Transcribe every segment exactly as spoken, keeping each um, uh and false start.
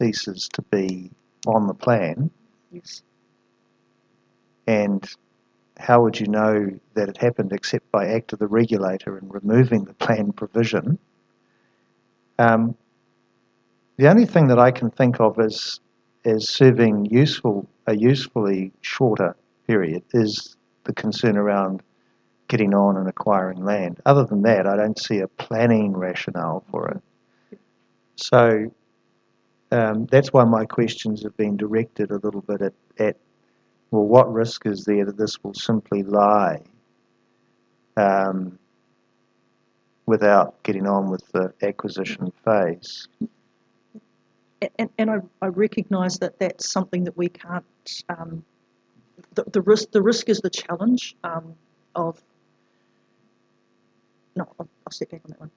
ceases to be on the plan? Yes. And how would you know that it happened except by act of the regulator in removing the plan provision? Um, the only thing that I can think of as, as serving useful, a usefully shorter period is the concern around getting on and acquiring land. Other than that, I don't see a planning rationale for it. So um, that's why my questions have been directed a little bit at, at, well, what risk is there that this will simply lie um, without getting on with the acquisition phase? And, and I, I recognise that that's something that we can't, um, the, the risk the risk is the challenge um, of, no, I'll, I'll step back on that one.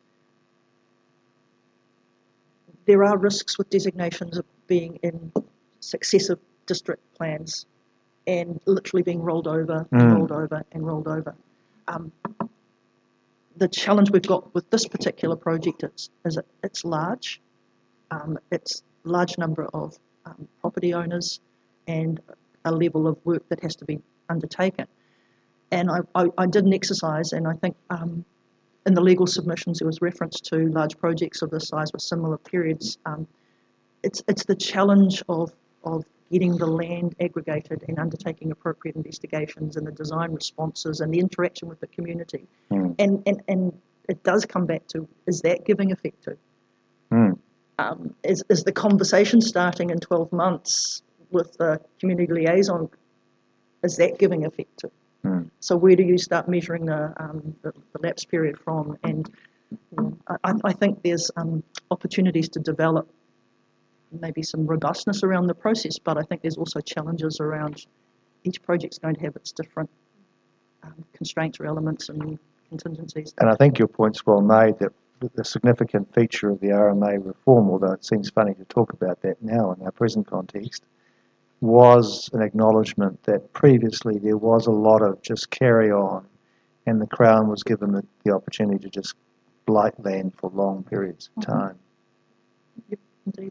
There are risks with designations of being in successive district plans and literally being rolled over and Mm. rolled over and rolled over. Um, the challenge we've got with this particular project is, is it, it's large. Um, it's a large number of um, property owners and a level of work that has to be undertaken. And I, I, I did an exercise, and I think um, in the legal submissions there was reference to large projects of this size with similar periods. Um, it's it's the challenge of of getting the land aggregated and undertaking appropriate investigations and the design responses and the interaction with the community. Mm. And, and, and it does come back to, is that giving effect to? Mm. Um, is, is the conversation starting in twelve months with the community liaison, is that giving effect to? Mm. So where do you start measuring the, um, the, the lapse period from? And you know, I, I think there's um, opportunities to develop maybe some robustness around the process, but I think there's also challenges around each project's going to have its different um, constraints or elements and contingencies. And I think your point's well made that the significant feature of the R M A reform, although it seems funny to talk about that now in our present context, was an acknowledgement that previously there was a lot of just carry on, and the Crown was given the, the opportunity to just blight land for long periods of Mm-hmm. time. Yep, indeed.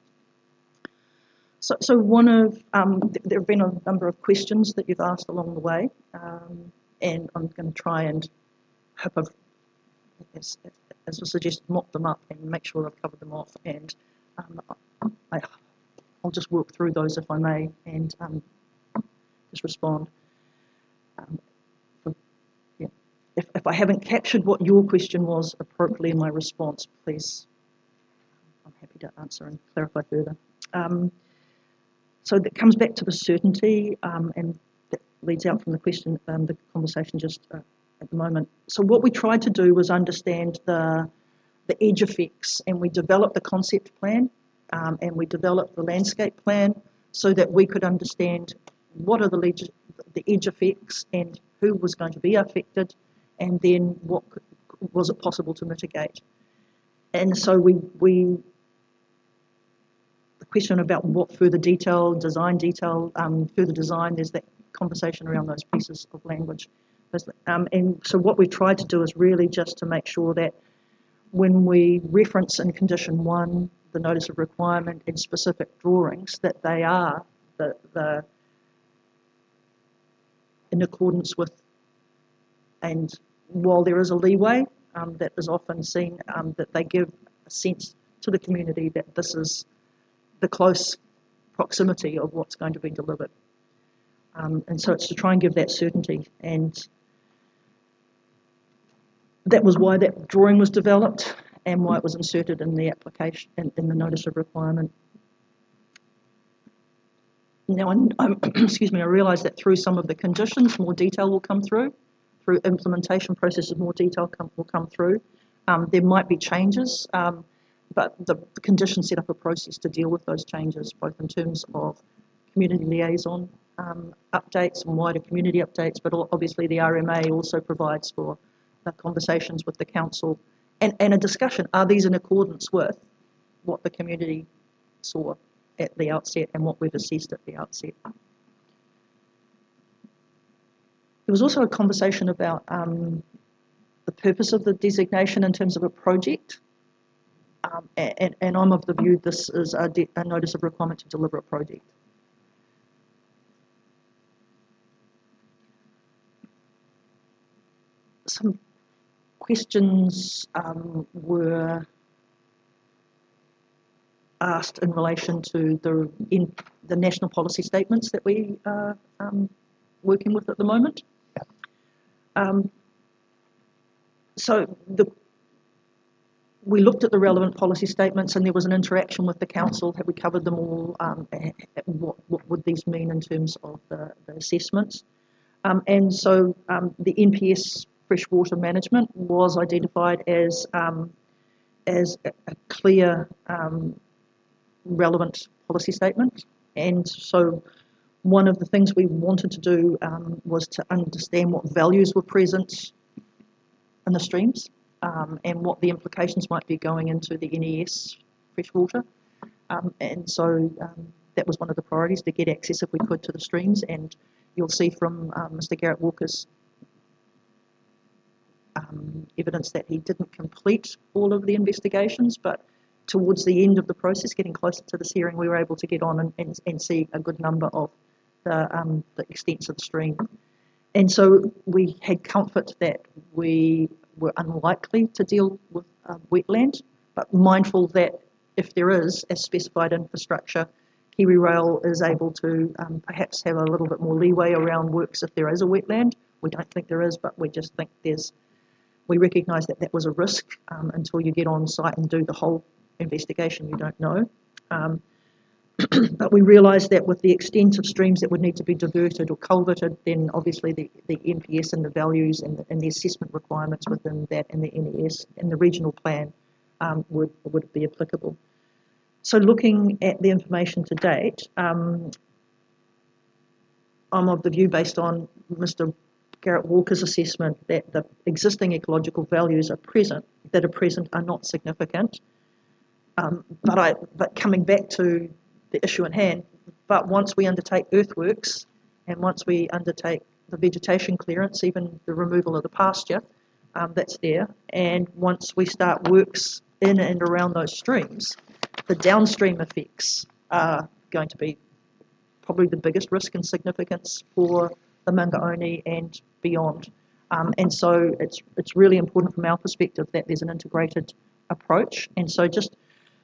So, so one of, um, th- there have been a number of questions that you've asked along the way, um, and I'm going to try and hope I've, as, as was suggested, mop them up and make sure I've covered them off, and um, I, I'll just work through those if I may, and um, just respond. Um, for, yeah. if, if I haven't captured what your question was appropriately in my response, please, I'm happy to answer and clarify further. Um, So that comes back to the certainty, um, and that leads out from the question, um, the conversation just uh, at the moment. So what we tried to do was understand the the edge effects, and we developed the concept plan, um, and we developed the landscape plan, so that we could understand what are the ledge, the edge effects and who was going to be affected, and then what could, was it possible to mitigate. And so we we. The question about what further detail, design detail, um, further design, there's that conversation around those pieces of language. Um, and so what we tried to do is really just to make sure that when we reference in condition one the notice of requirement and specific drawings, that they are the, the in accordance with, and while there is a leeway um, that is often seen, um, that they give a sense to the community that this is the close proximity of what's going to be delivered. Um, and so it's to try and give that certainty. And that was why that drawing was developed and why it was inserted in the application, in, in the notice of requirement. Now, I'm, I'm, excuse me, I realise that through some of the conditions, more detail will come through. Through implementation processes, more detail come, will come through. Um, there might be changes. Um, But the, the conditions set up a process to deal with those changes, both in terms of community liaison um, updates and wider community updates, but obviously the R M A also provides for the conversations with the council and, and a discussion. Are these in accordance with what the community saw at the outset and what we've assessed at the outset? There was also a conversation about um, the purpose of the designation in terms of a project. Um, and, and I'm of the view this is a, de- a notice of requirement to deliver a project. Some questions um, were asked in relation to the in the national policy statements that we are um, working with at the moment. Um, so the, we looked at the relevant policy statements, and there was an interaction with the council. Have we covered them all? Um, what, what would these mean in terms of the, the assessments? Um, and so um, the N P S freshwater management was identified as um, as a, a clear um, relevant policy statement. And so one of the things we wanted to do um, was to understand what values were present in the streams um, and what the implications might be going into the N E S freshwater. Um, and so um, that was one of the priorities, to get access if we could to the streams. And you'll see from um, Mister Garrett Walker's um, evidence that he didn't complete all of the investigations, but towards the end of the process, getting closer to this hearing, we were able to get on and, and, and see a good number of the, um, the extents of the stream. And so we had comfort that we were unlikely to deal with uh, wetland, but mindful that if there is, as specified infrastructure, Kiwi Rail is able to um, perhaps have a little bit more leeway around works if there is a wetland. We don't think there is, but we just think there's, we recognise that that was a risk um, until you get on site and do the whole investigation, you don't know. Um, but we realised that with the extent of streams that would need to be diverted or culverted, then obviously the, the N P S and the values and the, and the assessment requirements within that and the N E S and the regional plan um, would, would be applicable. So looking at the information to date, um, I'm of the view, based on Mister Garrett Walker's assessment, that the existing ecological values are present, that are present are not significant. Um, but I, but coming back to the issue at hand, but once we undertake earthworks and once we undertake the vegetation clearance, even the removal of the pasture um, that's there, and once we start works in and around those streams, the downstream effects are going to be probably the biggest risk and significance for the Mangaoni and beyond. Um, and so it's it's really important from our perspective that there's an integrated approach. And so just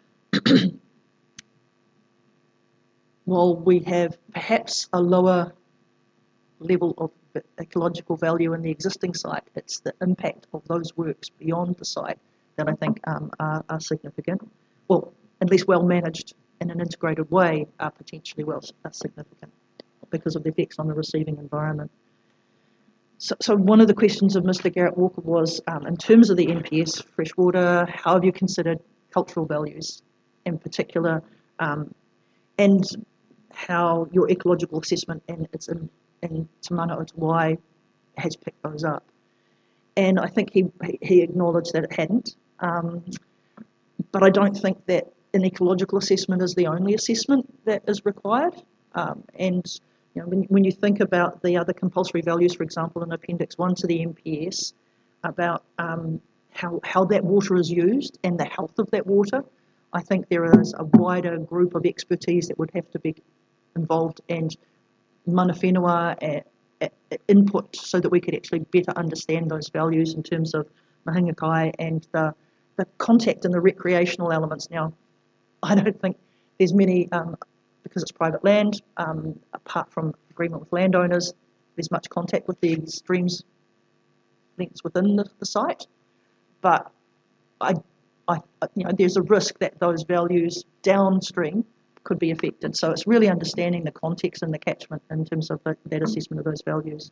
while we have perhaps a lower level of ecological value in the existing site, it's the impact of those works beyond the site that I think um, are, are significant, well, at least well managed in an integrated way, are potentially well are significant because of the effects on the receiving environment. So, so one of the questions of Mister Garrett Walker was, um, in terms of the N P S freshwater, how have you considered cultural values in particular, um, and how your ecological assessment and it's in, in Te Mana o Te Wai has picked those up. And I think he he acknowledged that it hadn't. Um, but I don't think that an ecological assessment is the only assessment that is required. Um, and you know, when, when you think about the other compulsory values, for example, in Appendix one to the N P S, about um, how, how that water is used and the health of that water, I think there is a wider group of expertise that would have to be involved, and mana whenua uh, uh, input, so that we could actually better understand those values in terms of mahinga kai and the, the contact and the recreational elements. Now, I don't think there's many, um, because it's private land, um, apart from agreement with landowners, there's much contact with the streams links within the, the site. But I, I, you know, there's a risk that those values downstream could be affected. So it's really understanding the context and the catchment in terms of the, that assessment of those values.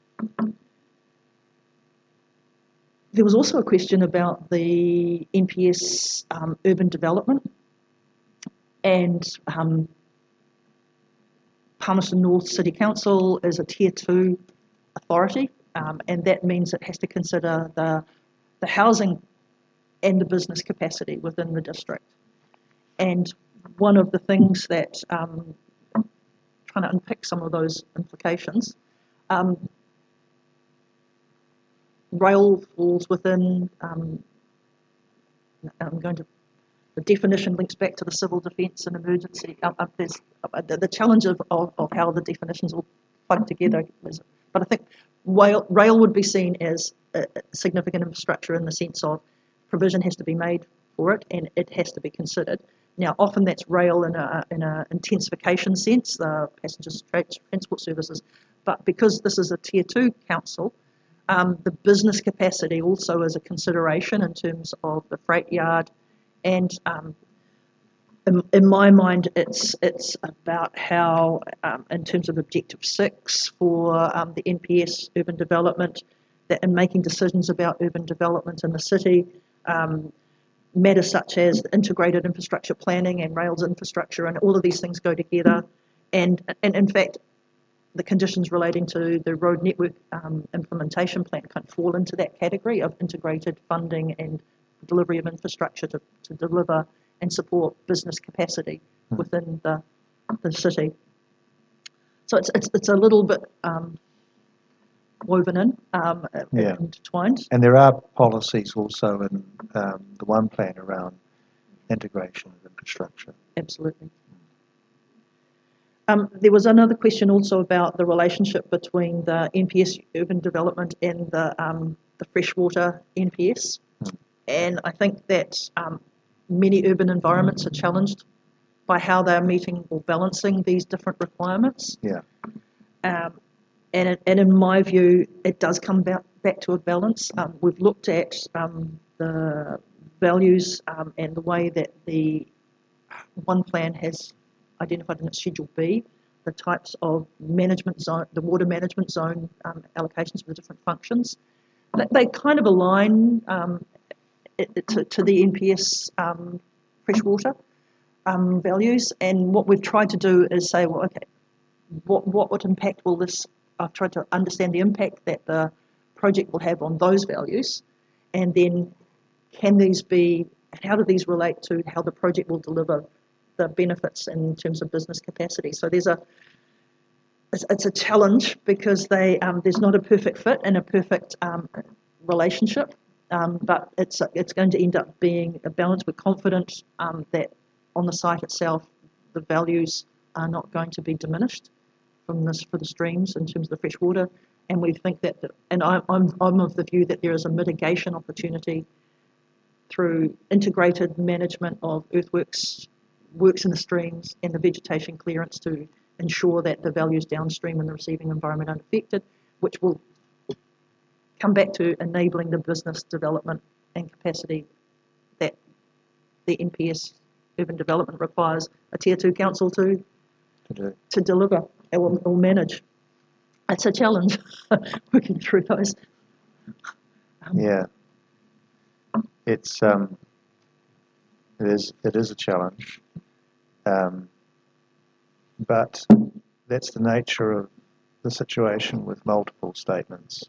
There was also a question about the N P S um, urban development, and um, Palmerston North City Council is a tier two authority, um, and that means it has to consider the, the housing and the business capacity within the district. And one of the things that, um, trying to unpick some of those implications, um, rail falls within, um, I'm going to the definition links back to the civil defence and emergency. Uh, uh, there's uh, the, the challenge of, of, of how the definitions all plug together. Is, but I think rail, rail would be seen as a, a significant infrastructure in the sense of provision has to be made for it and it has to be considered. Now, often that's rail in a in a intensification sense, the passenger transport services. But because this is a tier two council, um, the business capacity also is a consideration in terms of the freight yard. And um, in, in my mind, it's it's about how, um, in terms of Objective Six for um, the N P S urban development, that in making decisions about urban development in the city, um, matters such as integrated infrastructure planning and rails infrastructure, and all of these things go together. And and in fact, the conditions relating to the road network um, implementation plan kind of fall into that category of integrated funding and delivery of infrastructure to, to deliver and support business capacity hmm. within the the city. So it's it's it's a little bit um, woven in, um, yeah. intertwined. And there are policies also in um, the One Plan around integration of infrastructure. Absolutely. Um, there was another question also about the relationship between the N P S urban development and the um, the freshwater N P S. Hmm. And I think that um, many urban environments are challenged by how they're meeting or balancing these different requirements. Yeah. Um, and, it, and in my view, it does come back, back to a balance. Um, we've looked at um, the values um, and the way that the One Plan has identified in its Schedule B the types of management zone, the water management zone um, allocations for the different functions. They, they kind of align um, it, to, to the N P S um, freshwater um, values, and what we've tried to do is say, well, okay, what what what impact will this? I've tried to understand the impact that the project will have on those values, and then can these be? How do these relate to how the project will deliver the benefits in terms of business capacity? So there's a it's, it's a challenge because they um, there's not a perfect fit and a perfect um, relationship, um, but it's it's going to end up being a balance. We're confident um, that on the site itself, the values are not going to be diminished from this for the streams in terms of the fresh water, and we think that, the, and I'm I'm I'm of the view that there is a mitigation opportunity through integrated management of earthworks, works in the streams, and the vegetation clearance to ensure that the values downstream in the receiving environment are unaffected, which will come back to enabling the business development and capacity that the N P S urban development requires a tier two council to to, do. to deliver or, or manage. It's a challenge working through those. Um, yeah. It's um, it is it is a challenge, um, but that's the nature of the situation with multiple statements.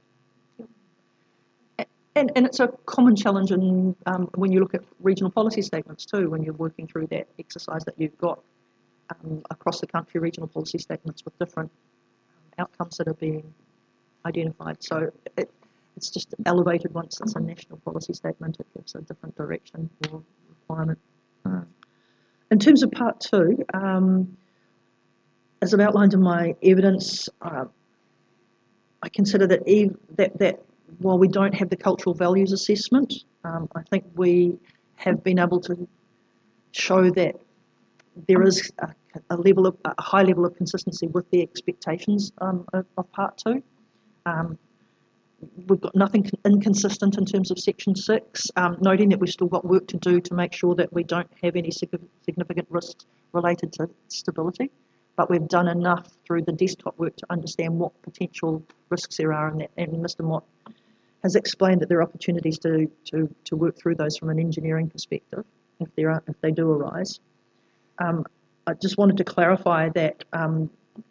And and it's a common challenge in um, when you look at regional policy statements too. When you're working through that exercise that you've got um, across the country, regional policy statements with different outcomes that are being identified. So it, it's just elevated once it's a national policy statement. It gives a different direction or requirement. Mm. In terms of part two, um, as I've outlined in my evidence, uh, I consider that, ev- that that while we don't have the cultural values assessment, um, I think we have been able to show that there is a, a level of a high level of consistency with the expectations um, of, of part two. Um, We've got nothing inconsistent in terms of section six, um, noting that we've still got work to do to make sure that we don't have any significant risks related to stability. But we've done enough through the desktop work to understand what potential risks there are, and, that, and Mister Mott has explained that there are opportunities to, to, to work through those from an engineering perspective if there are if they do arise. Um, I just wanted to clarify that um,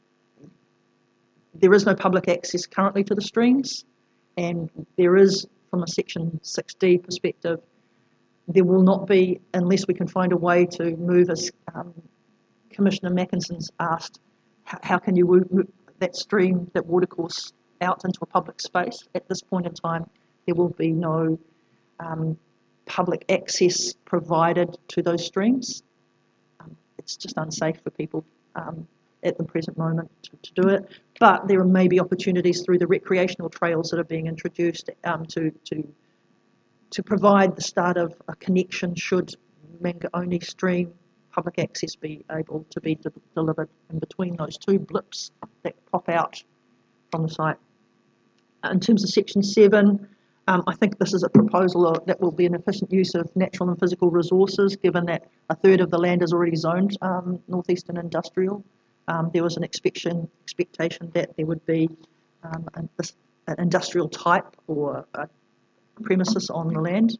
there is no public access currently to the streams. And there is, from a section six D perspective, there will not be, unless we can find a way to move, as um, Commissioner Mackinson's asked, how, how can you move that stream, that watercourse, out into a public space? At this point in time, there will be no um, public access provided to those streams. Um, it's just unsafe for people um, at the present moment to, to do it. But there may be opportunities through the recreational trails that are being introduced um, to, to, to provide the start of a connection should Mangaoni stream public access be able to be de delivered in between those two blips that pop out from the site. In terms of section seven, um, I think this is a proposal that will be an efficient use of natural and physical resources, given that a third of the land is already zoned um, northeastern industrial. Um, there was an expectation, expectation that there would be um, an, an industrial type or a premises on the land.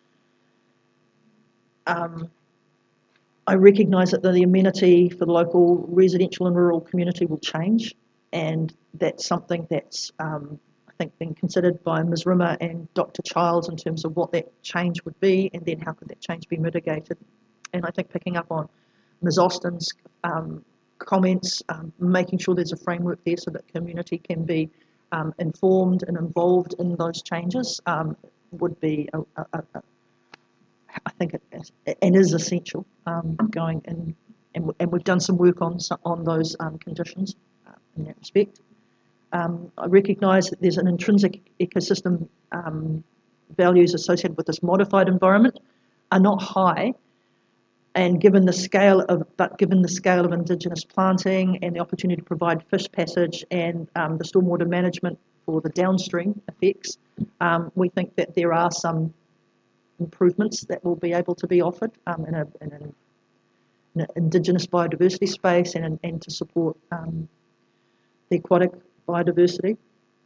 Um, I recognise that the amenity for the local residential and rural community will change, and that's something that's um, I think been considered by Miz Rimmer and Doctor Childs in terms of what that change would be, and then how could that change be mitigated. And I think picking up on Miz Austin's um, comments, um, making sure there's a framework there so that community can be um, informed and involved in those changes um, would be a, a, a I think it is, it is essential um, going in, and, and we've done some work on on those um, conditions uh, in that respect. Um, I recognise that there's an intrinsic ecosystem um, values associated with this modified environment are not high, and given the scale of but given the scale of Indigenous planting and the opportunity to provide fish passage and um, the stormwater management for the downstream effects, um, we think that there are some improvements that will be able to be offered um, in, a, in, an, in an Indigenous biodiversity space and, and to support um, the aquatic biodiversity.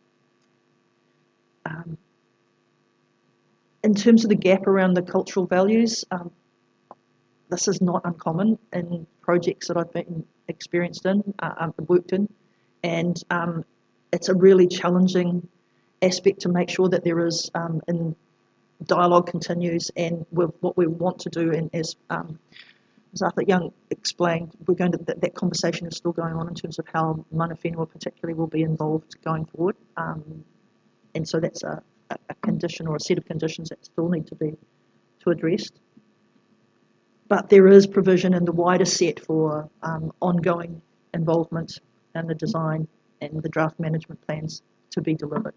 Um, in terms of the gap around the cultural values, um, this is not uncommon in projects that I've been experienced in, uh, worked in, and um, it's a really challenging aspect to make sure that there is um, in dialogue continues, and with what we want to do, and as um, as Arthur Young explained, we're going to that, that conversation is still going on in terms of how mana whenua particularly will be involved going forward, um, and so that's a, a condition or a set of conditions that still need to be to addressed. But there is provision in the wider set for um, ongoing involvement in the design and the draft management plans to be delivered.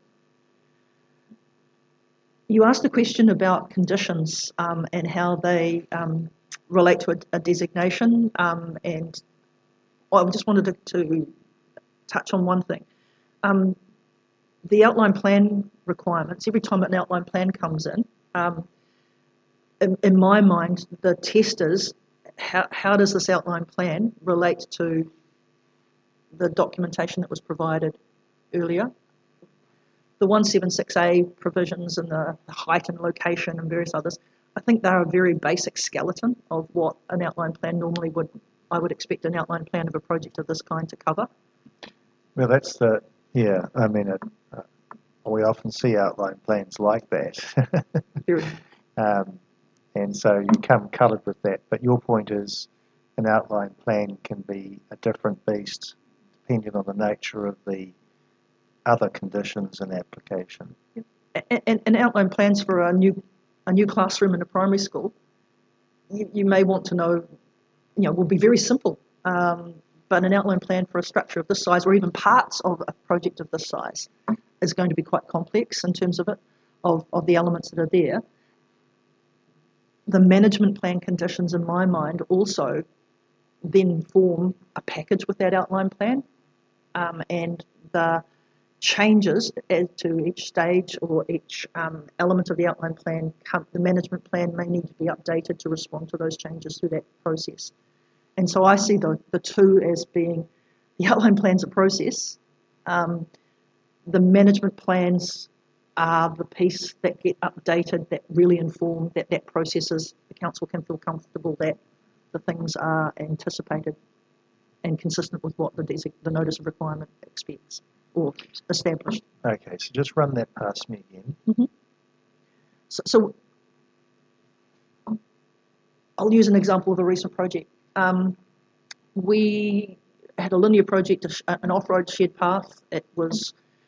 You asked a question about conditions um, and how they um, relate to a, a designation, um, and I just wanted to, to touch on one thing. Um, the outline plan requirements, every time an outline plan comes in, um, in, in my mind, the test is how, how does this outline plan relate to the documentation that was provided earlier? The one seventy-six A provisions and the height and location and various others, I think they're a very basic skeleton of what an outline plan normally would, I would expect an outline plan of a project of this kind to cover. Well, that's the, yeah, I mean, it, uh, we often see outline plans like that. um, and so you come coloured with that, but your point is an outline plan can be a different beast depending on the nature of the other conditions and application. And, and, and outline plans for a new a new classroom in a primary school, you, you may want to know, you know, will be very simple. Um, but an outline plan for a structure of this size, or even parts of a project of this size, is going to be quite complex in terms of it, of, of the elements that are there. The management plan conditions, in my mind, also then form a package with that outline plan, um, and the changes as to each stage or each um, element of the outline plan, the management plan may need to be updated to respond to those changes through that process. And so I see the, the two as being, the outline plan's a process, um, the management plans are the piece that get updated that really inform that that process is, the council can feel comfortable that the things are anticipated and consistent with what the, the notice of requirement expects or established. Okay, so just run that past me again. Mm-hmm. So, so I'll use an example of a recent project. Um, we had a linear project, an off-road shared path. It was uh,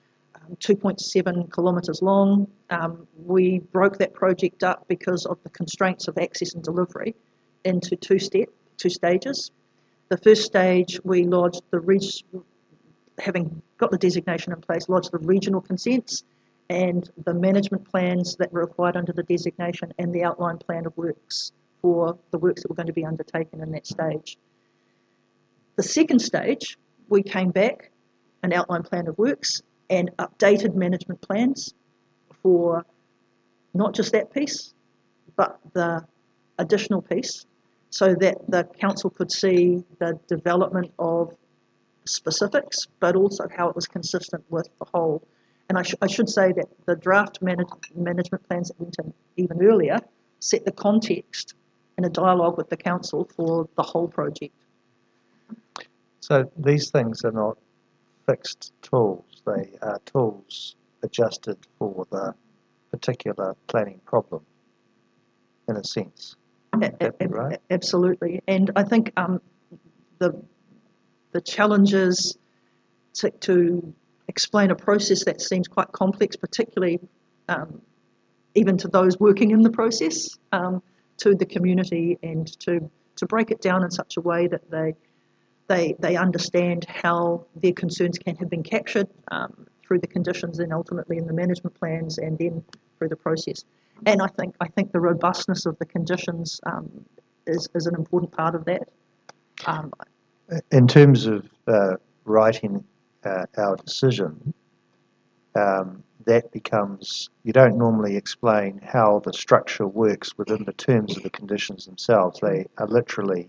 um, two point seven kilometres long. Um, we broke that project up because of the constraints of access and delivery into two step, two stages. The first stage, we lodged the reg- having got the designation in place, lodged the regional consents and the management plans that were required under the designation and the outline plan of works for the works that were going to be undertaken in that stage. The second stage, we came back, an outline plan of works and updated management plans for not just that piece, but the additional piece, so that the council could see the development of specifics, but also how it was consistent with the whole. And I, sh- I should say that the draft manage- management plans that went in even earlier set the context in a dialogue with the council for the whole project. So these things are not fixed tools, they are tools adjusted for the particular planning problem, in a sense. A- a- right? Absolutely. And I think um, the the challenges to, to explain a process that seems quite complex, particularly um, even to those working in the process, um, to the community, and to, to break it down in such a way that they they they understand how their concerns can have been captured um, through the conditions and ultimately in the management plans and then through the process. And I think I think the robustness of the conditions um, is, is an important part of that. Um, in terms of uh, writing uh, our decision, um, that becomes, you don't normally explain how the structure works within the terms of the conditions themselves. They are literally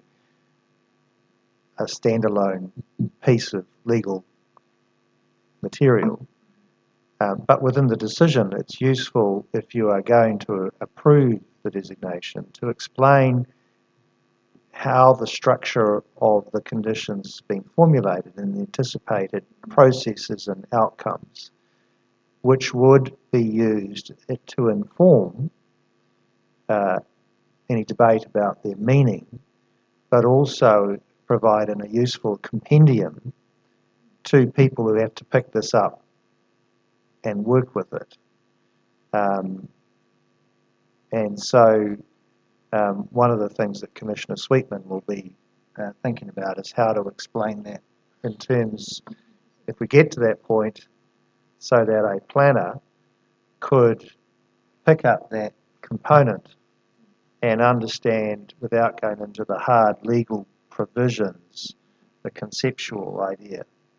a standalone piece of legal material. Uh, but within the decision, it's useful, if you are going to approve the designation, to explain how the structure of the conditions is being formulated and the anticipated processes and outcomes, which would be used to inform uh, any debate about their meaning, but also provide in a useful compendium to people who have to pick this up and work with it. Um, and so um, one of the things that Commissioner Sweetman will be uh, thinking about is how to explain that in terms, if we get to that point, so that a planner could pick up that component and understand, without going into the hard legal provisions, the conceptual idea.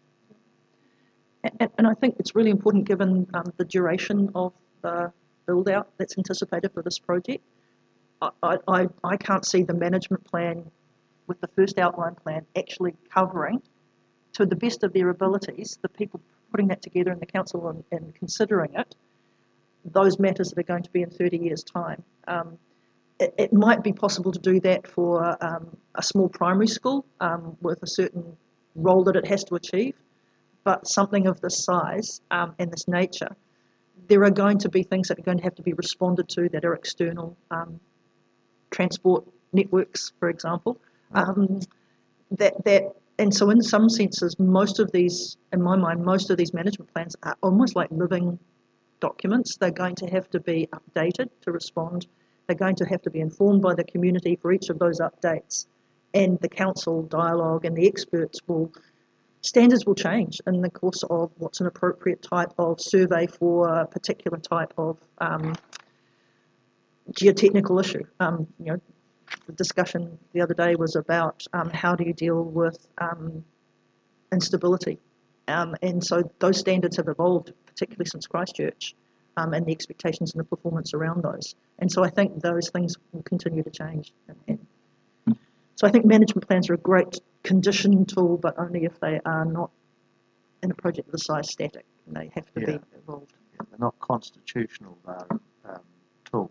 And, and I think it's really important, given um, the duration of the build-out that's anticipated for this project. I, I, I can't see the management plan with the first outline plan actually covering, to the best of their abilities, the people putting that together in the council and, and considering it, those matters that are going to be in thirty years' time. Um, it, it might be possible to do that for um, a small primary school um, with a certain role that it has to achieve. But something of this size um, and this nature, there are going to be things that are going to have to be responded to that are external, um, transport networks, for example. Um, that that and so in some senses, most of these, in my mind, most of these management plans are almost like living documents. They're going to have to be updated to respond. They're going to have to be informed by the community for each of those updates, and the council dialogue and the experts will. Standards will change in the course of what's an appropriate type of survey for a particular type of um, geotechnical issue. Um, you know, the discussion the other day was about um, how do you deal with um, instability, um, and so those standards have evolved, particularly since Christchurch, um, and the expectations and the performance around those. And so I think those things will continue to change. And, and so I think management plans are a great condition tool, but only if they are not, in a project of the size, static, and they have to yeah. be evolved. Yeah, they're not constitutional um, um, tools.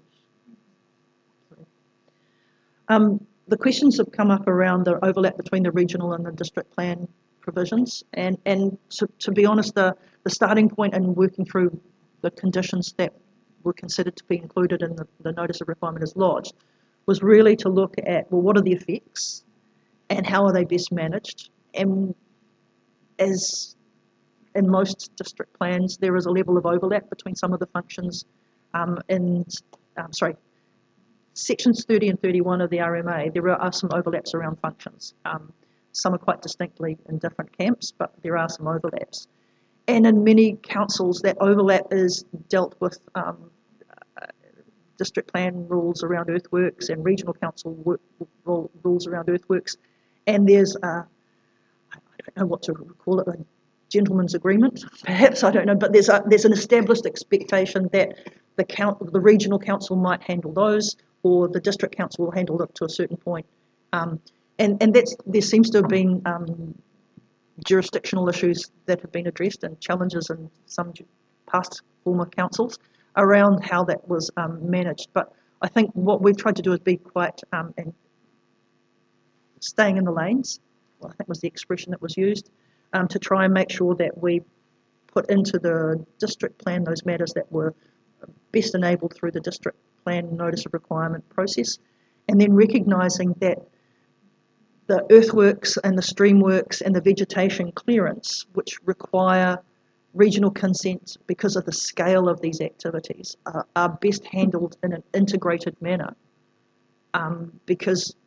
Um, the questions have come up around the overlap between the regional and the district plan provisions, and, and to, to be honest, the, the starting point in working through the conditions that were considered to be included in the, the notice of requirement as lodged was really to look at, well, what are the effects and how are they best managed? And as in most district plans, there is a level of overlap between some of the functions. Um, in, um, sorry, sections thirty and thirty-one of the R M A, there are some overlaps around functions. Um, some are quite distinctly in different camps, but there are some overlaps. And in many councils, that overlap is dealt with um, uh, district plan rules around earthworks and regional council work, rules around earthworks. And there's, a, I don't know what to call it, a gentleman's agreement, perhaps, I don't know, but there's, a, there's an established expectation that the, count, the regional council might handle those, or the district council will handle it to a certain point. Um, and and that's, there seems to have been um, jurisdictional issues that have been addressed and challenges in some past former councils around how that was um, managed. But I think what we've tried to do is be quite, um, and staying in the lanes, well, I think was the expression that was used, um, to try and make sure that we put into the district plan those matters that were best enabled through the district plan notice of requirement process, and then recognising that the earthworks and the streamworks and the vegetation clearance, which require regional consent because of the scale of these activities, uh, are best handled in an integrated manner. Um, because,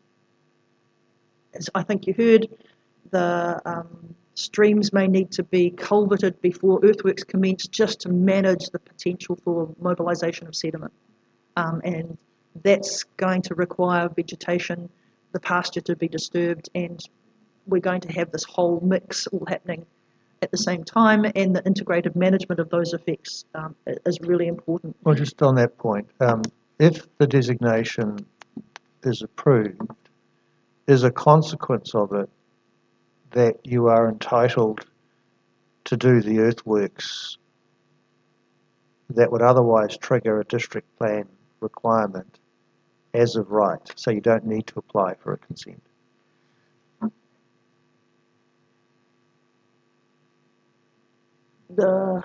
as I think you heard, the um, streams may need to be culverted before earthworks commence just to manage the potential for mobilisation of sediment. Um, and that's going to require vegetation, the pasture to be disturbed, and we're going to have this whole mix all happening at the same time, and the integrated management of those effects um, is really important. Well, just on that point, um, if the designation is approved, is a consequence of it that you are entitled to do the earthworks that would otherwise trigger a district plan requirement as of right, so you don't need to apply for a consent? The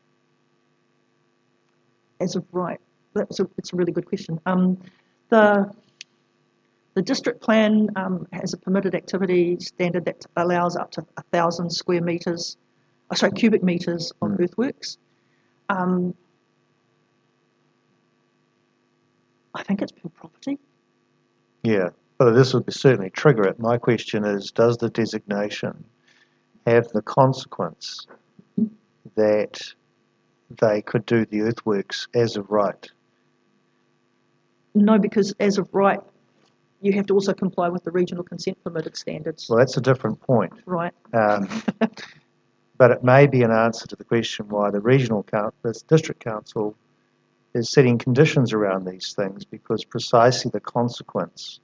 as of right, that's a, it's a really good question. Um, the the district plan um, has a permitted activity standard that allows up to a thousand square meters, oh, sorry, cubic meters of mm. earthworks. Um, I think it's per property. Yeah, but this would certainly trigger it. My question is, does the designation have the consequence that they could do the earthworks as of right? No, because as of right, you have to also comply with the regional consent permitted standards. Well, that's a different point. Right. Um, but it may be an answer to the question why the regional council, the district council, is setting conditions around these things, because precisely the consequence.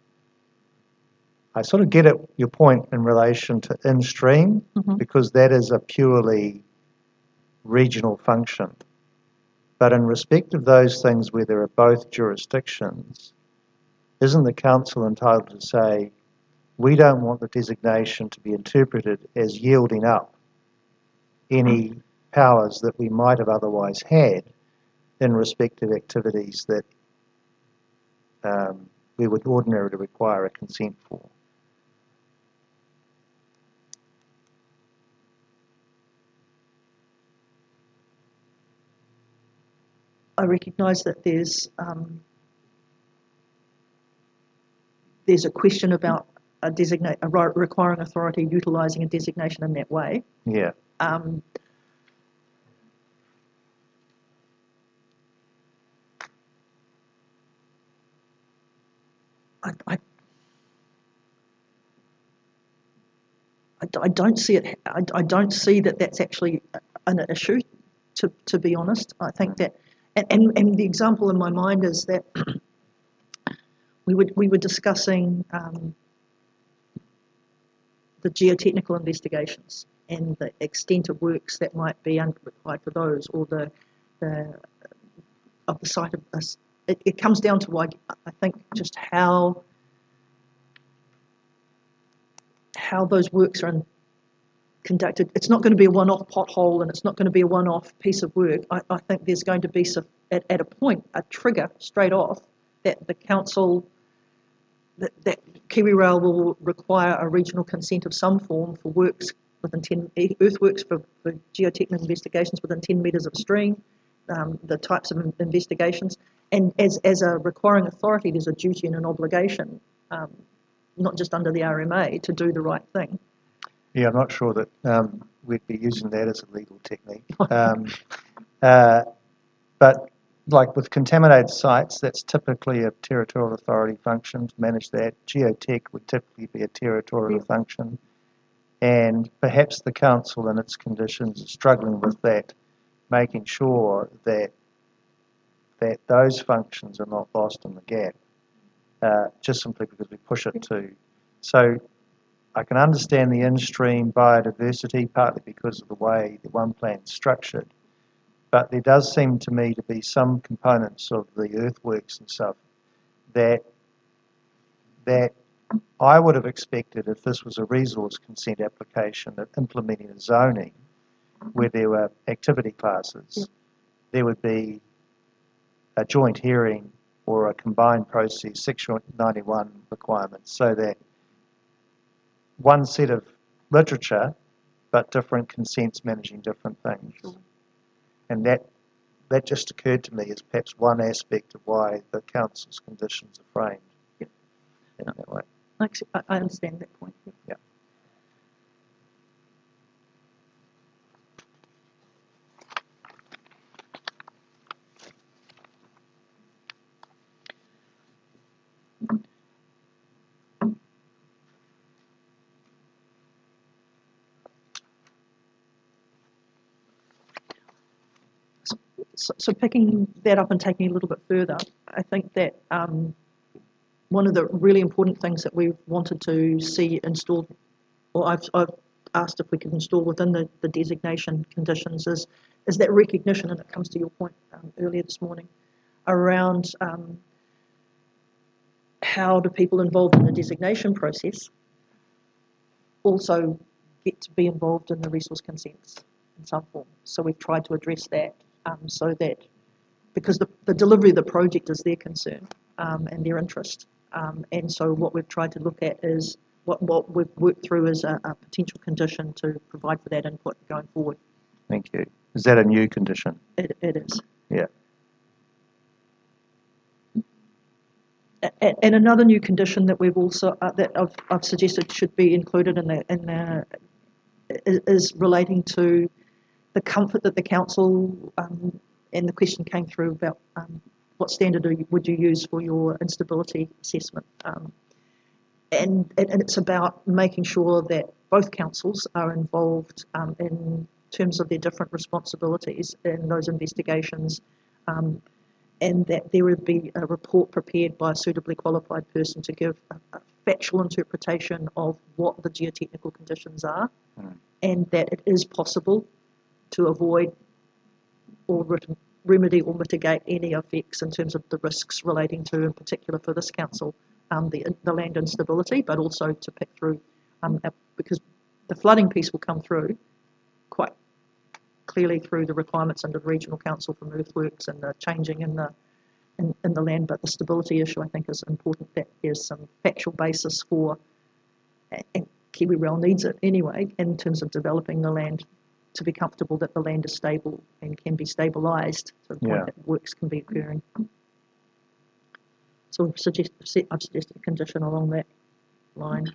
I sort of get it, your point in relation to in-stream, mm-hmm. because that is a purely regional function. But in respect of those things where there are both jurisdictions, isn't the council entitled to say, we don't want the designation to be interpreted as yielding up any powers that we might have otherwise had in respect of activities that um, we would ordinarily require a consent for? I recognise that there's um, there's a question about a designate a requiring authority utilising a designation in that way. Yeah. Um, I, I, I don't see it. I, I don't see that that's actually an issue. To to be honest, I think that, and and, and the example in my mind is that we would we were discussing um, the geotechnical investigations and the extent of works that might be required for those, or the the of the site of this. It, it comes down to, like, I think, just how how those works are in, conducted. It's not going to be a one-off pothole, and it's not going to be a one-off piece of work. I, I think there's going to be some, at, at a point, a trigger straight off that the council, that, that KiwiRail will require a regional consent of some form for works within ten, earthworks for, for geotechnical investigations within ten metres of a stream, um, the types of investigations. And as, as a requiring authority, there's a duty and an obligation, um, not just under the R M A, to do the right thing. Yeah, I'm not sure that um, we'd be using that as a legal technique. Um, uh, but like with contaminated sites, that's typically a territorial authority function to manage that. Geotech would typically be a territorial Yeah. function. And perhaps the council and its conditions are struggling with that, making sure that that those functions are not lost in the gap, uh, just simply because we push it to. So I can understand the in-stream biodiversity, partly because of the way the one plan is structured, but there does seem to me to be some components of the earthworks and stuff that that I would have expected if this was a resource consent application that implementing a zoning where there were activity classes, Yeah. there would be a joint hearing or a combined process, Section ninety-one requirements, so that one set of literature, but different consents managing different things. Sure. And that that just occurred to me as perhaps one aspect of why the council's conditions are framed Yep. in that way. Actually, I I understand that point. Yeah. Yeah. So, so picking that up and taking it a little bit further, I think that um, one of the really important things that we've wanted to see installed, or I've, I've asked if we could install within the, the designation conditions, is, is that recognition, and it comes to your point um, earlier this morning, around um, how do people involved in the designation process also get to be involved in the resource consents in some form. So we've tried to address that um, so that, because the, the delivery of the project is their concern um, and their interest. Um, and so what we've tried to look at is what, what we've worked through as a, a potential condition to provide for that input going forward. Thank you. Is that a new condition? It, it is. Yeah. A- And another new condition that we've also uh, that I've, I've suggested should be included in the in the is, is relating to the comfort that the council um, and the question came through about um, what standard are you, would you use for your instability assessment, um, and and it's about making sure that both councils are involved um, in terms of their different responsibilities in those investigations. Um, and that there would be a report prepared by a suitably qualified person to give a, a factual interpretation of what the geotechnical conditions are, Mm. and that it is possible to avoid or re- remedy or mitigate any effects in terms of the risks relating to, in particular for this council, um, the, the land instability, but also to pick through, um, because the flooding piece will come through quite clearly through the requirements under the regional council from earthworks and the changing in the in, in the land, but the stability issue I think is important that there's some factual basis for, and Kiwi Rail needs it anyway, in terms of developing the land to be comfortable that the land is stable and can be stabilised to the point Yeah. that works can be occurring. So we've suggest, I've suggested a condition along that line.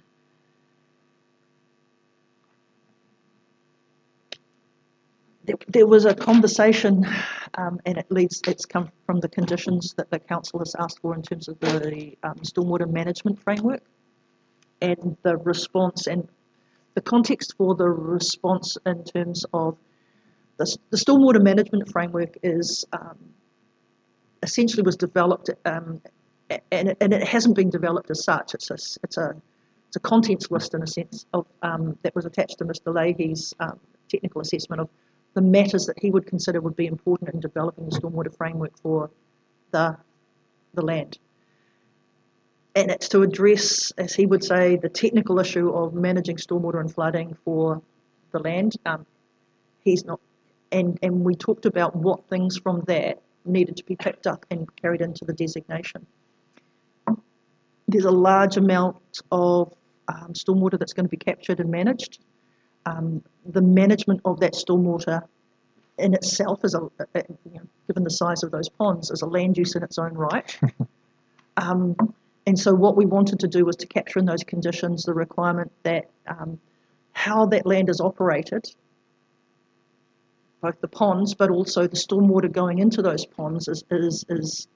There, there was a conversation, um, and it leads, it's come from the conditions that the council has asked for in terms of the um, stormwater management framework and the response and the context for the response in terms of the, the stormwater management framework is um, essentially was developed um, and, it, and it hasn't been developed as such. It's a, it's a, it's a contents list in a sense of um, that was attached to Mister Leahy's um, technical assessment of the matters that he would consider would be important in developing the stormwater framework for the, the land. And it's to address, as he would say, the technical issue of managing stormwater and flooding for the land. Um, he's not, and, and we talked about what things from that needed to be picked up and carried into the designation. There's a large amount of um, stormwater that's going to be captured and managed. Um, the management of that stormwater in itself, is a, a you know, given the size of those ponds, is a land use in its own right. um, and so what we wanted to do was to capture in those conditions the requirement that um, how that land is operated, both the ponds but also the stormwater going into those ponds is, is, is,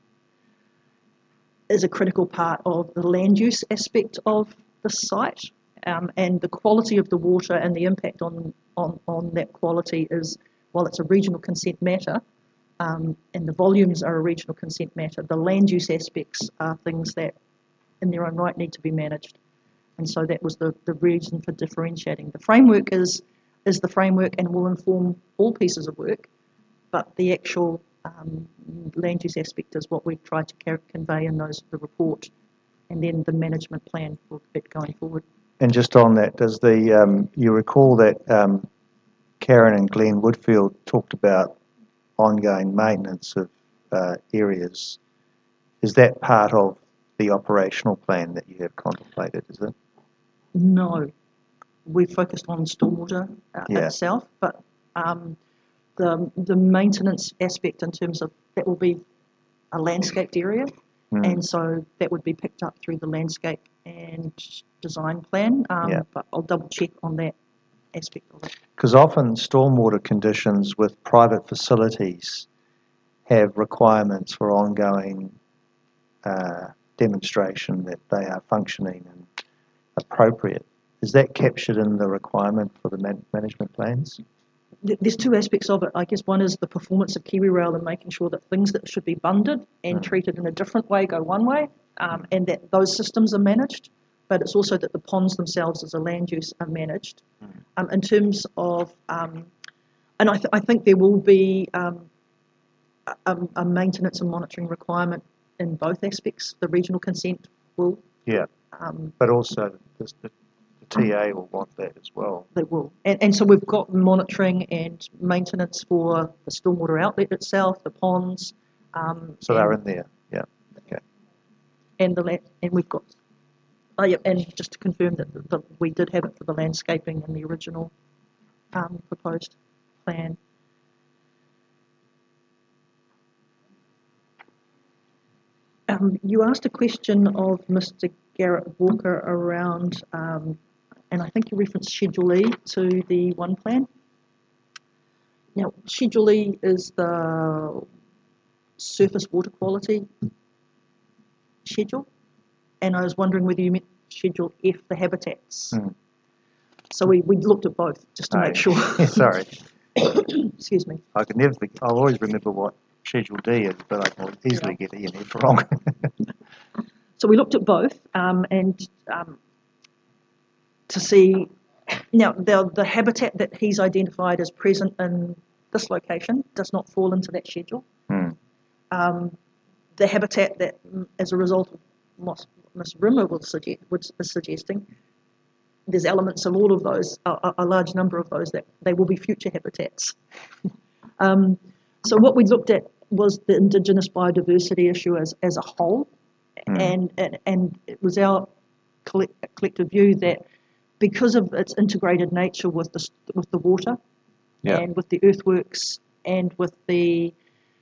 is a critical part of the land use aspect of the site. Um, and the quality of the water and the impact on, on, on that quality is, while it's a regional consent matter, um, and the volumes are a regional consent matter, the land use aspects are things that in their own right need to be managed. And so that was the, the reason for differentiating. The framework is, is the framework and will inform all pieces of work, but the actual um, land use aspect is what we've tried to convey in those the report, and then the management plan for it going forward. And just on that, does the um, you recall that um, Karen and Glenn Woodfield talked about ongoing maintenance of uh, areas? Is that part of the operational plan that you have contemplated, is it? No. We focused on stormwater uh, Yeah. itself, but um, the, the maintenance aspect in terms of that will be a landscaped area, mm. and so that would be picked up through the landscape and design plan, um, yeah. but I'll double check on that aspect of it. Because often stormwater conditions with private facilities have requirements for ongoing uh, demonstration that they are functioning and appropriate. Is that captured in the requirement for the man management plans? There's two aspects of it. I guess one is the performance of KiwiRail and making sure that things that should be bunded and mm. treated in a different way go one way, um, and that those systems are managed. But it's also that the ponds themselves as a land use are managed. Mm. Um, in terms of, um, and I, th I think there will be um, a, a maintenance and monitoring requirement in both aspects. The regional consent will. Yeah, um, but also the, the T A will want that as well. They will. And, and so we've got monitoring and maintenance for the stormwater outlet itself, the ponds. Um, so they're in there, yeah. Okay. And the and we've got, oh yeah, and just to confirm that the, the, we did have it for the landscaping in the original um, proposed plan. Um, you asked a question of Mister Garrett Walker around um, and I think you referenced Schedule E to the one plan. Now, Schedule E is the surface water quality schedule, and I was wondering whether you meant Schedule F, the habitats. Mm. So we, we looked at both, just to oh, make sure. Yeah, sorry. Excuse me. I can never, I'll always remember what Schedule D is, but I can easily get E and F wrong. So we looked at both, um, and um, to see, now the, the habitat that he's identified as present in this location does not fall into that schedule. Mm. Um, the habitat that, as a result of what Miz Rimmer was suggest, was suggesting, there's elements of all of those, a, a large number of those, that they will be future habitats. um, so what we looked at was the Indigenous biodiversity issue as, as a whole, mm. and, and, and it was our collect, collective view that because of its integrated nature with the, with the water, yeah. and with the earthworks, and with the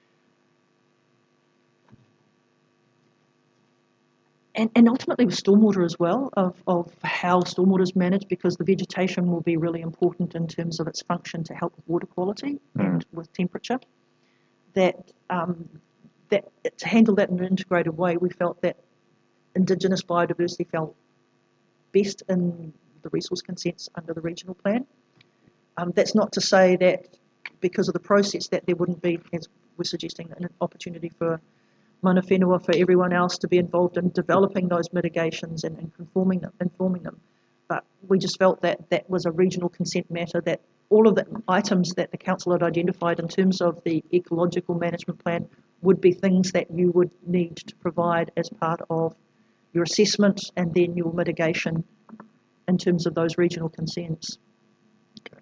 and, and ultimately with stormwater as well, of, of how stormwater is managed, because the vegetation will be really important in terms of its function to help with water quality mm. and with temperature. That um, that to handle that in an integrated way, we felt that Indigenous biodiversity felt best in the resource consents under the regional plan. Um, that's not to say that because of the process that there wouldn't be, as we're suggesting, an opportunity for mana whenua, for everyone else to be involved in developing those mitigations and, and conforming them, informing them. But we just felt that that was a regional consent matter, that all of the items that the council had identified in terms of the ecological management plan would be things that you would need to provide as part of your assessment and then your mitigation in terms of those regional consents. Okay.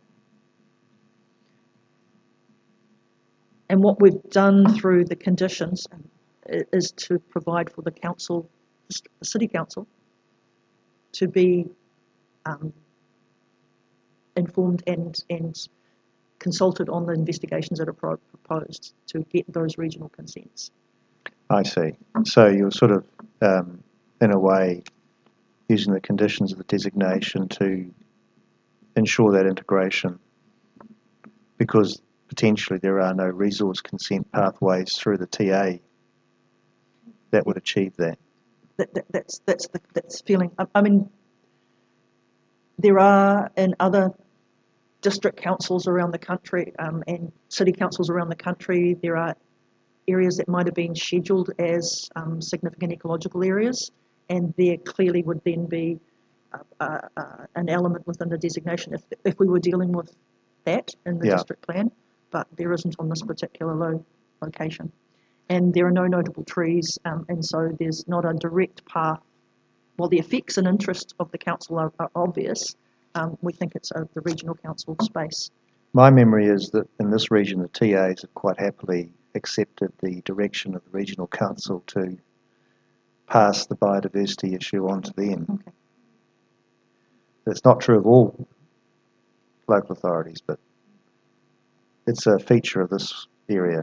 And what we've done through the conditions is to provide for the council, the city council, to be um, informed and, and consulted on the investigations that are pro- proposed to get those regional consents. I see. So you're sort of, um, in a way, using the conditions of the designation to ensure that integration, because potentially there are no resource consent pathways through the T A that would achieve that. That, that, that's that's the that's feeling. I, I mean, there are in other district councils around the country um, and city councils around the country, there are areas that might have been scheduled as um, significant ecological areas, and there clearly would then be uh, uh, uh, an element within the designation if if we were dealing with that in the Yeah. district plan, but there isn't on this particular lo- location. And there are no notable trees, um, and so there's not a direct path. While the effects and interests of the council are, are obvious, um, we think it's a, the regional council space. My memory is that in this region, the T As have quite happily accepted the direction of the regional council to pass the biodiversity issue on to them. Okay. It's not true of all local authorities, but it's a feature of this area.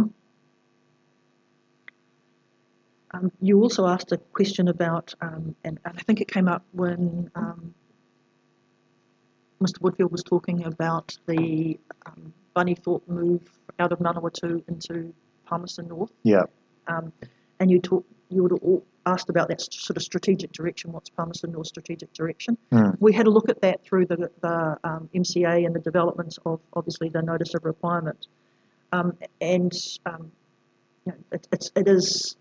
Um, you also asked a question about, um, and, and I think it came up when um, Mister Woodfield was talking about the um, Bunnythorpe move out of Manawatu into Palmerston North. Yeah. Um, and you talk, you would all asked about that sort of strategic direction. What's Palmerston North strategic direction? Mm. We had a look at that through the, the um, M C A and the development of obviously the notice of requirement, um, and um, you know, it, it's it is.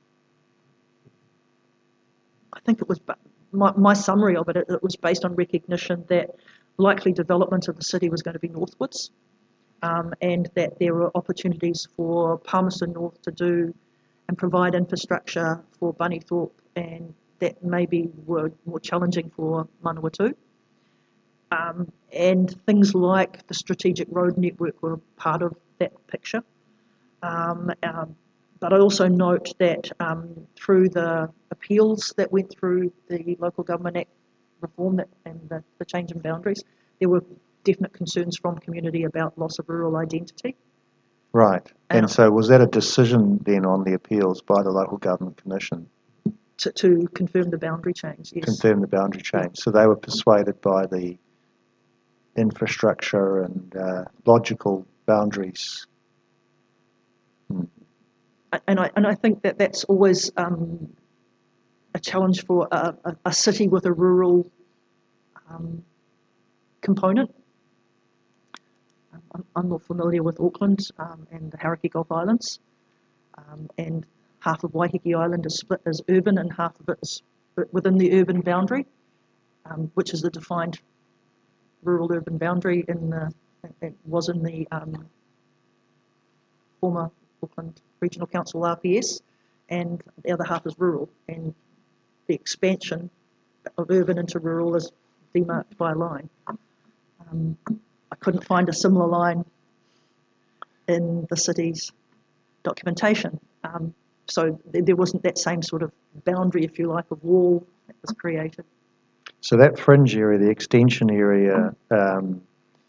I think it was my, my summary of it. It, it was based on recognition that likely development of the city was going to be northwards, um, and that there were opportunities for Palmerston North to do and provide infrastructure for Bunnythorpe, and that maybe were more challenging for Manawatu. Um, and things like the strategic road network were part of that picture. Um, um, but I also note that um, through the appeals that went through the Local Government Act reform that, and the, the change in boundaries, there were definite concerns from community about loss of rural identity. Right. And, And so was that a decision then on the appeals by the Local Government Commission? To, to confirm the boundary change, yes. Confirm the boundary change. So they were persuaded by the infrastructure and uh, logical boundaries. Hmm. And I and I think that that's always um, a challenge for a, a, a city with a rural um, component. I'm, I'm more familiar with Auckland um, and the Hauraki Gulf Islands, um, and half of Waiheke Island is split as urban and half of it is within the urban boundary, um, which is the defined rural-urban boundary in the, it was in the um, former Auckland Regional Council R P S, and the other half is rural, and the expansion of urban into rural is demarked by a line. Um, I couldn't find a similar line in the city's documentation, um, so th- there wasn't that same sort of boundary, if you like, of wall that was created. So that fringe area, the extension area, um,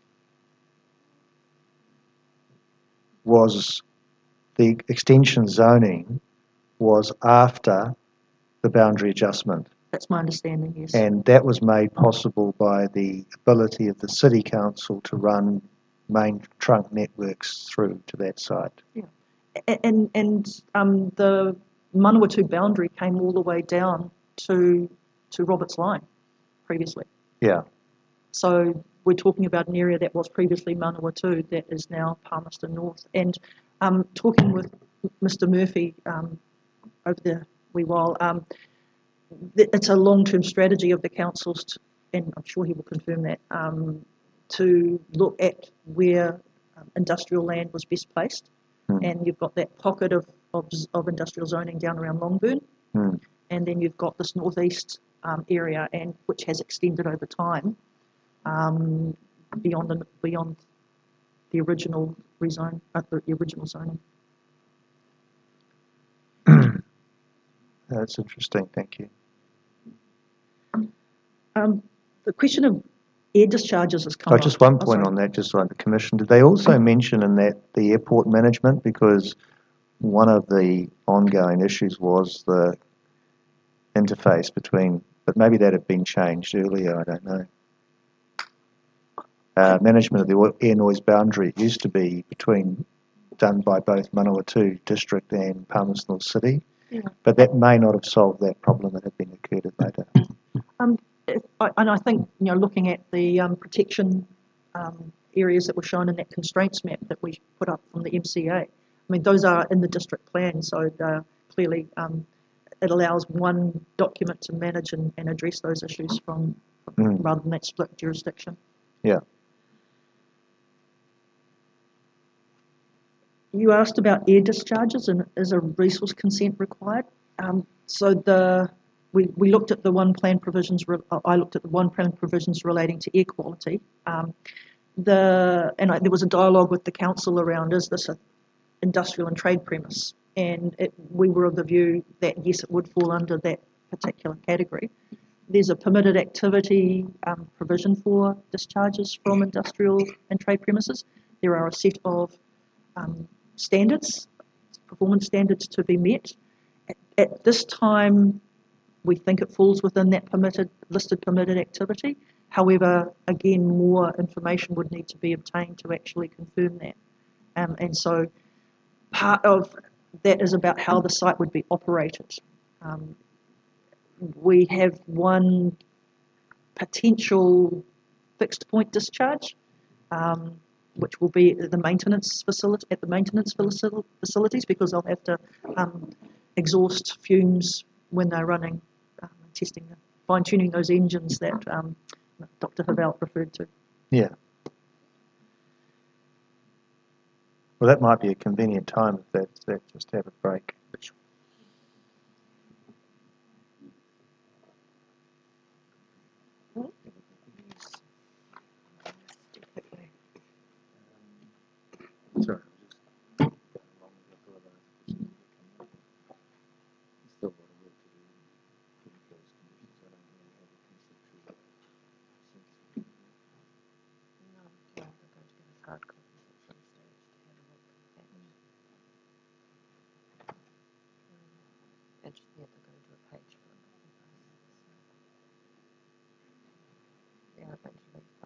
was the extension zoning was after the boundary adjustment. That's my understanding, yes. And that was made possible by the ability of the City Council to run main trunk networks through to that site. Yeah. And, and um, the Manawatu boundary came all the way down to, to Roberts Line previously. Yeah. So we're talking about an area that was previously Manawatu that is now Palmerston North. And um, talking with Mister Murphy um, over the wee while, um, it's a long-term strategy of the councils, to, and I'm sure he will confirm that, um, to look at where um, industrial land was best placed. Mm. And you've got that pocket of, of, of industrial zoning down around Longburn, mm. and then you've got this northeast um, area, and which has extended over time um, beyond the, beyond the original rezone, uh, the original zoning. That's interesting. Thank you. Um, the question of Air discharges has come Oh, up. just one Oh, point sorry. on that, just like the Commission. Did they also mention in that the airport management? Because one of the ongoing issues was the interface between, but maybe that had been changed earlier, I don't know. Uh, management of the air noise boundary used to be between, done by both Manawatu District and Palmerston City, Yeah. but that may not have solved that problem that had been occurred later. Um, if, I, and I think, you know, looking at the um, protection um, areas that were shown in that constraints map that we put up from the M C A, I mean, those are in the district plan, so uh, clearly um, it allows one document to manage and, and address those issues from, Mm. rather than that split jurisdiction. Yeah. You asked about air discharges and is a resource consent required? Um, so the we, we looked at the one plan provisions. Re, I looked at the one plan provisions relating to air quality. Um, the and I, there was a dialogue with the council around is this a industrial and trade premise? And it, we were of the view that yes, it would fall under that particular category. There's a permitted activity um, provision for discharges from industrial and trade premises. There are a set of um, standards, performance standards to be met. At, at this time, we think it falls within that permitted, listed permitted activity. However, again, more information would need to be obtained to actually confirm that. Um, and so part of that is about how the site would be operated. Um, we have one potential fixed point discharge, um, which will be at the maintenance facility at the maintenance facilities because they'll have to um, exhaust fumes when they're running, um, testing, fine tuning those engines that um, Doctor Havelt referred to. Yeah. Well, that might be a convenient time if that's that, just to have a break. Sorry. Actually, they're going to a page for it. Yeah, eventually.